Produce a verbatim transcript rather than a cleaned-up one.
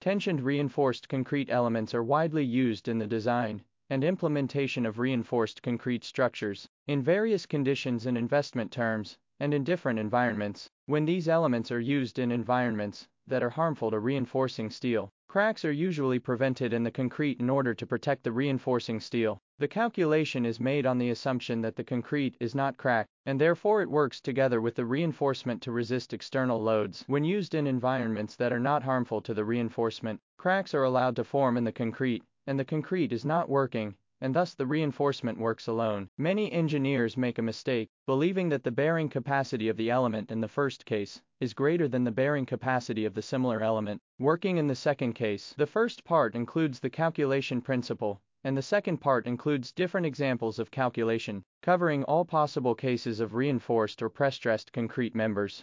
Tensioned reinforced concrete elements are widely used in the design and implementation of reinforced concrete structures, in various conditions and investment terms, and in different environments. When these elements are used in environments that are harmful to reinforcing steel, cracks are usually prevented in the concrete in order to protect the reinforcing steel. The calculation is made on the assumption that the concrete is not cracked, and therefore it works together with the reinforcement to resist external loads. When used in environments that are not harmful to the reinforcement, cracks are allowed to form in the concrete, and the concrete is not working, and thus the reinforcement works alone. Many engineers make a mistake, believing that the bearing capacity of the element in the first case is greater than the bearing capacity of the similar element working in the second case. The first part includes the calculation principle, and the second part includes different examples of calculation, covering all possible cases of reinforced or press-stressed concrete members.